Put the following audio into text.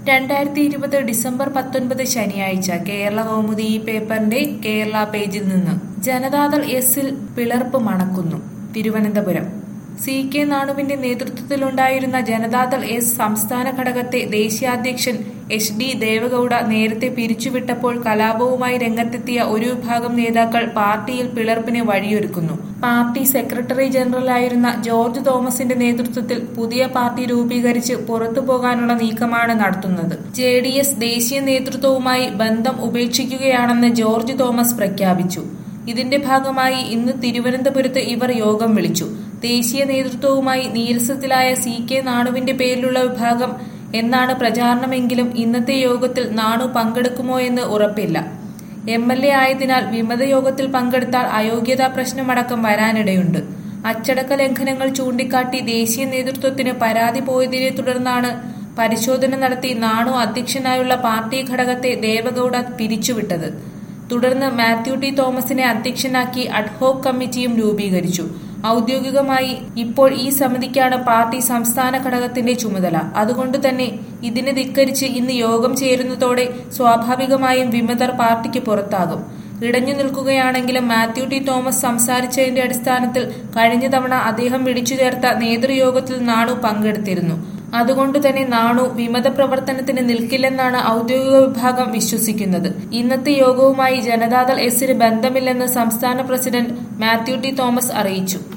2020 December 19 ശനിയാഴ്ച കേരള കൗമുദി ഈ പേപ്പറിന്റെ കേരള പേജിൽ നിന്ന് ജനതാദൾ എസിൽ പിളർപ്പ് മണക്കുന്നു. തിരുവനന്തപുരം CK നാണുവിന്റെ നേതൃത്വത്തിലുണ്ടായിരുന്ന ജനതാദൾ എസ് സംസ്ഥാന ഘടകത്തെ ദേശീയാധ്യക്ഷൻ HD ദേവഗൌഡ നേരത്തെ പിരിച്ചുവിട്ടപ്പോൾ കലാപവുമായി രംഗത്തെത്തിയ ഒരു വിഭാഗം നേതാക്കൾ പാർട്ടിയിൽ പിളർപ്പിന് വഴിയൊരുക്കുന്നു. പാർട്ടി സെക്രട്ടറി ജനറലായിരുന്ന ജോർജ് തോമസിന്റെ നേതൃത്വത്തിൽ പുതിയ പാർട്ടി രൂപീകരിച്ച് പുറത്തുപോകാനുള്ള നീക്കമാണ് നടത്തുന്നത്. JDS ദേശീയ നേതൃത്വവുമായി ബന്ധം ഉപേക്ഷിക്കുകയാണെന്ന് ജോർജ് തോമസ് പ്രഖ്യാപിച്ചു. ഇതിന്റെ ഭാഗമായി ഇന്ന് തിരുവനന്തപുരത്ത് ഇവർ യോഗം വിളിച്ചു. ദേശീയ നേതൃത്വവുമായി നീരസത്തിലായ CK നാണുവിന്റെ പേരിലുള്ള വിഭാഗം എന്നാണ് പ്രചാരണമെങ്കിലും ഇന്നത്തെ യോഗത്തിൽ നാണു പങ്കെടുക്കുമോ എന്ന് ഉറപ്പില്ല. MLA ആയതിനാൽ വിമത യോഗത്തിൽ പങ്കെടുത്താൽ അയോഗ്യതാ പ്രശ്നമടക്കം വരാനിടയുണ്ട്. അച്ചടക്ക ലംഘനങ്ങൾ ചൂണ്ടിക്കാട്ടി ദേശീയ നേതൃത്വത്തിന് പരാതി പോയതിനെ തുടർന്നാണ് പരിശോധന നടത്തി നാണു അധ്യക്ഷനായുള്ള പാർട്ടി ഘടകത്തെ ദേവഗൌഡ പിരിച്ചുവിട്ടത്. തുടർന്ന് മാത്യു ടി തോമസിനെ അധ്യക്ഷനാക്കി അഡ്ഹോക് കമ്മിറ്റിയും രൂപീകരിച്ചു. ഔദ്യോഗികമായി ഇപ്പോൾ ഈ സമിതിക്കാണ് പാർട്ടി സംസ്ഥാന ഘടകത്തിന്റെ ചുമതല. അതുകൊണ്ട് തന്നെ ഇതിനെ ധിക്കരിച്ച് ഇന്ന് യോഗം ചേരുന്നതോടെ സ്വാഭാവികമായും വിമതർ പാർട്ടിക്ക് പുറത്താകും. ഇടഞ്ഞു നിൽക്കുകയാണെങ്കിലും മാത്യു ടി തോമസ് സംസാരിച്ചതിന്റെ അടിസ്ഥാനത്തിൽ കഴിഞ്ഞ തവണ അദ്ദേഹം വിളിച്ചു ചേർത്ത നേതൃയോഗത്തിൽ നാണു പങ്കെടുത്തിരുന്നു. അതുകൊണ്ട് തന്നെ നാണു വിമത പ്രവർത്തനത്തിന് നിൽക്കില്ലെന്നാണ് ഔദ്യോഗിക വിഭാഗം വിശ്വസിക്കുന്നത്. ഇന്നത്തെ യോഗവുമായി ജനതാദൾ എസിന് ബന്ധമില്ലെന്ന് സംസ്ഥാന പ്രസിഡന്റ് മാത്യു ടി തോമസ് അറിയിച്ചു.